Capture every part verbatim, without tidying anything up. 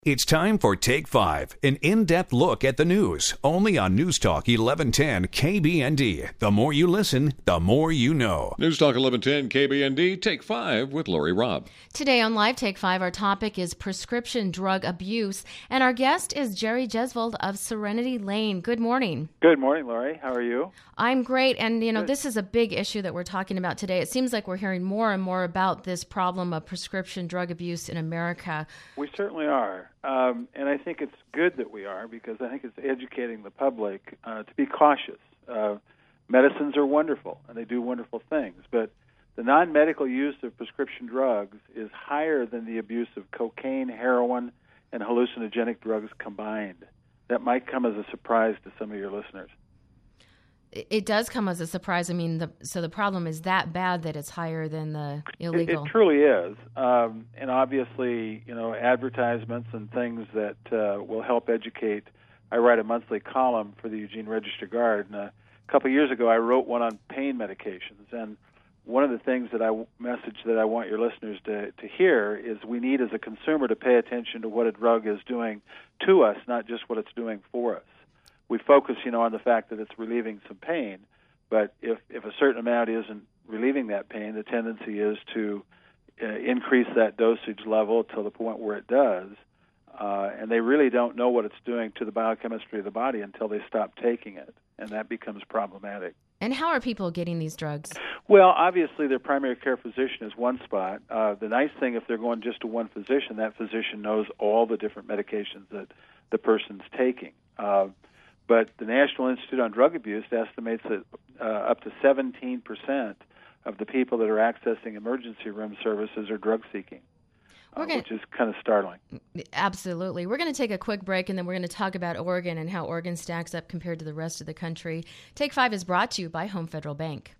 It's time for Take Five, an in-depth look at the news, only on News Talk eleven ten K B N D. The more you listen, the more you know. News Talk eleven ten K B N D, Take Five with Lori Robb. Today on Live Take Five, our topic is prescription drug abuse, and our guest is Jerry Jesvold of Serenity Lane. Good morning. Good morning, Lori. How are you? I'm great, and you know, Good. This is a big issue that we're talking about today. It seems like we're hearing more and more about this problem of prescription drug abuse in America. We certainly are. Um, and I think it's good that we are, because I think it's educating the public uh, to be cautious. Uh, medicines are wonderful, and they do wonderful things, but the non-medical use of prescription drugs is higher than the abuse of cocaine, heroin, and hallucinogenic drugs combined. That might come as a surprise to some of your listeners. It does come as a surprise. I mean, the, so the problem is that bad that it's higher than the illegal. It, it truly is. Um, and obviously, you know, advertisements and things that uh, will help educate. I write a monthly column for the Eugene Register Guard, and a couple of years ago I wrote one on pain medications. And one of the things that I message that I want your listeners to, to hear is we need as a consumer to pay attention to what a drug is doing to us, not just what it's doing for us. We focus, you know, on the fact that it's relieving some pain, but if, if a certain amount isn't relieving that pain, the tendency is to uh, increase that dosage level to the point where it does, uh, and they really don't know what it's doing to the biochemistry of the body until they stop taking it, and that becomes problematic. And how are people getting these drugs? Well, obviously their primary care physician is one spot. Uh, the nice thing, if they're going just to one physician, that physician knows all the different medications that the person's taking. Uh, But the National Institute on Drug Abuse estimates that uh, up to seventeen percent of the people that are accessing emergency room services are drug-seeking, uh, gonna, which is kind of startling. Absolutely. We're going to take a quick break, and then we're going to talk about Oregon and how Oregon stacks up compared to the rest of the country. Take Five is brought to you by Home Federal Bank.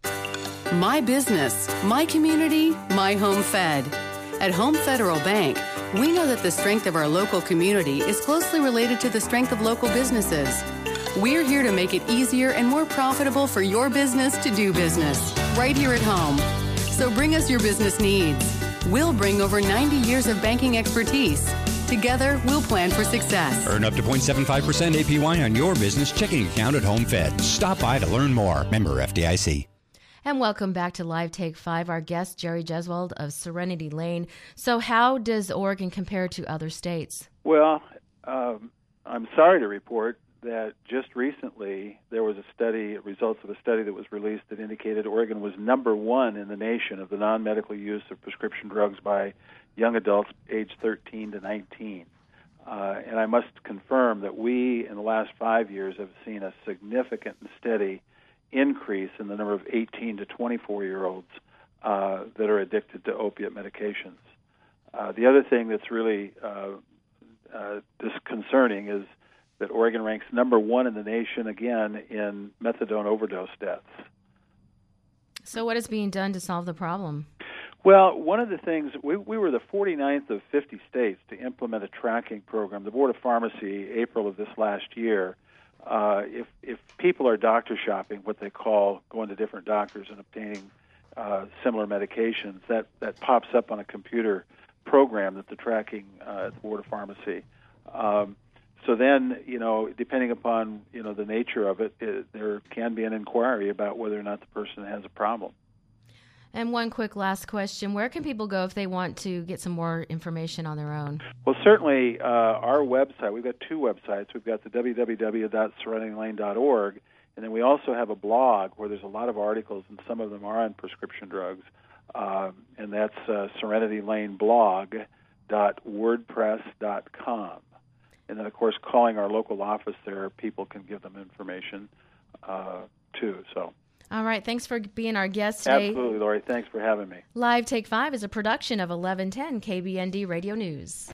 My business, my community, my home fed. At Home Federal Bank, we know that the strength of our local community is closely related to the strength of local businesses. We're here to make it easier and more profitable for your business to do business, right here at home. So bring us your business needs. We'll bring over ninety years of banking expertise. Together, we'll plan for success. Earn up to zero point seven five percent A P Y on your business checking account at Home Fed. Stop by to learn more. Member F D I C. And welcome back to Live Take Five. Our guest, Jerry Jesvold of Serenity Lane. So how does Oregon compare to other states? Well, um, I'm sorry to report that just recently there was a study, results of a study that was released that indicated Oregon was number one in the nation of the non-medical use of prescription drugs by young adults aged thirteen to nineteen. Uh, and I must confirm that we, in the last five years, have seen a significant and steady increase in the number of eighteen to twenty-four-year-olds uh, that are addicted to opiate medications. Uh, the other thing that's really uh, uh, disconcerting is that Oregon ranks number one in the nation, again, in methadone overdose deaths. So what is being done to solve the problem? Well, one of the things, we, we were the forty-ninth of fifty states to implement a tracking program. The Board of Pharmacy, April of this last year, uh, if, if people are doctor shopping, what they call going to different doctors and obtaining uh, similar medications, that, that pops up on a computer program that the tracking uh, at the Board of Pharmacy. Um, So then, you know, depending upon, you know, the nature of it, it, there can be an inquiry about whether or not the person has a problem. And one quick last question. Where can people go if they want to get some more information on their own? Well, certainly uh, our website, we've got two websites. We've got the w w w dot serenity lane dot org, and then we also have a blog where there's a lot of articles, and some of them are on prescription drugs, uh, and that's uh, serenity lane blog dot wordpress dot com. And then, of course, calling our local office there, people can give them information, uh, too. So, all right. Thanks for being our guest today. Absolutely, Lori. Thanks for having me. Live Take Five is a production of eleven ten K B N D Radio News.